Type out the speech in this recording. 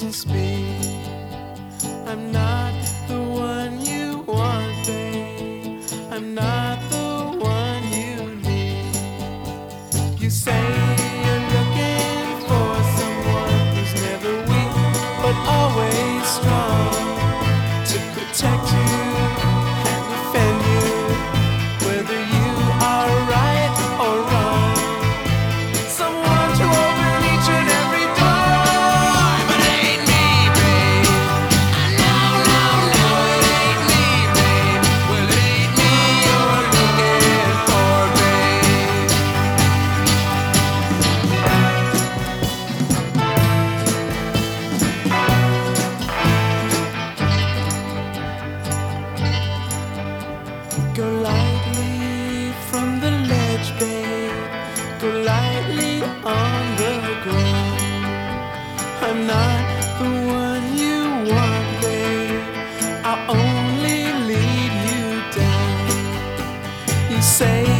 doesn't speak. I'm not the one you want, babe. I'm not the one you need. You say you're looking for someone who's never weak, but always strong, to protect you and defend you, whether you are right or wrong. Someone to open each and every door, but it ain't me, babe. No, no, no, it ain't me, babe. Well, it ain't me you're looking for, babe. Go lightly from the ledge, babe. Go lightly on the ground. I'm not the one you want, babe. I'll only lead you down. You say